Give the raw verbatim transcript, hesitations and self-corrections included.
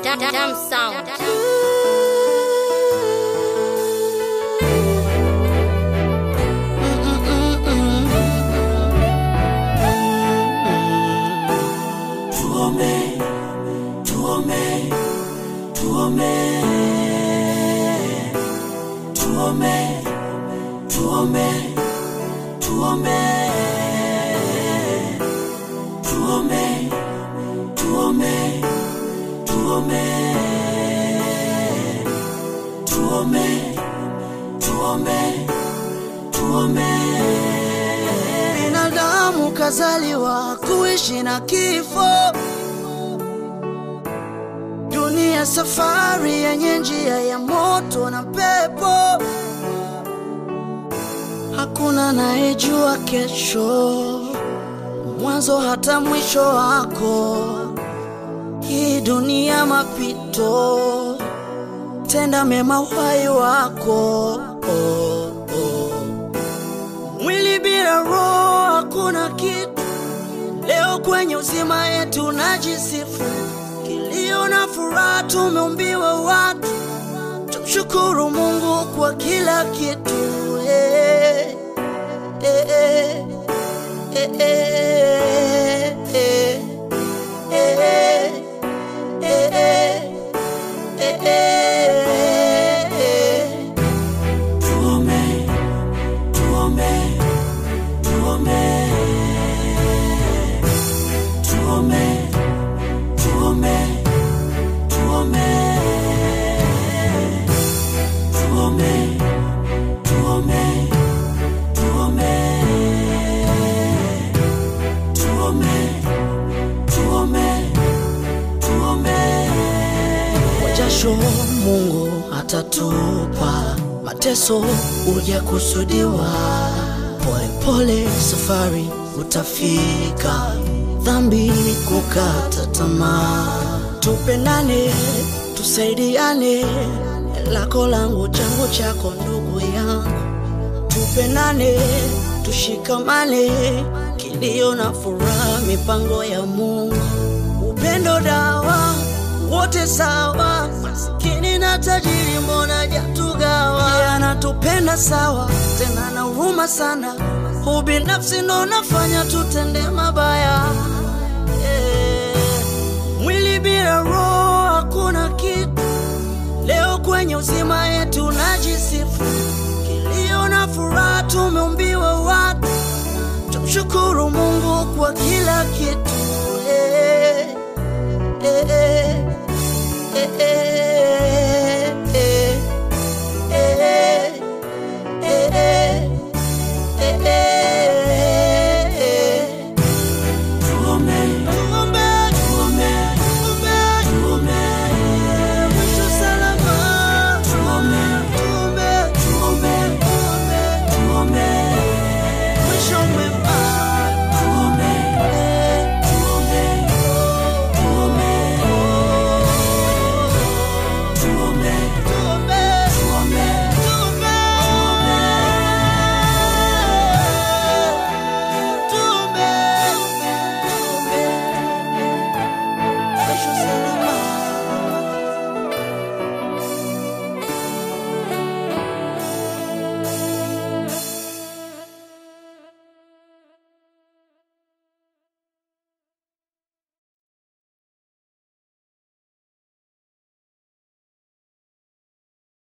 Damn sound. Tuome, tuome, tuome, tuome, tuome, tuome, tuome, tuome, tuome, tuome, tuome, tuome. Binadamu kazaliwa kuishi na kifo, dunia safari yenye njia ya moto na pepo. Hakuna anayejua kesho, mwanzo hata mwisho wako. Hii dunia mapito, tenda mema uhai wako. oh, oh. Mwili bila roho hakuna kitu. Leo kwenye uzima yetu najisifu, kilio na furaha tumeumbiwa watu. Tumshukuru Mungu kwa kila kitu. eh, eh, eh, eh, eh, eh, eh, eh, eh, eh. Tuome, tuome, tuome, tuome, tuome, tuome, tuome, tuome, tuome, tuome, tuome, tuome. Kwa jasho Mungu atatupa, mateso uja kusudiwa. Pole pole safari utafika, dhambi kukata tamaa. Tupendane, tusaidiane, lako langu changu chako ndugu yangu. Tupendane, tushikamane, kilio na furaha mipango ya Mungu. Upendo dawa, wote sawa, maskini na tajiri mbona jatugawa. Yeye anatupenda sawa, tena na huruma sana. Ubinafsi ndo nafanya tutende mabaya. yeah. Mwili bila roho hakuna kitu. Leo kwenye uzima yetu najisifu, kilio na furaha tumeumbiwa watu. Tumshukuru Mungu kwa kila kitu.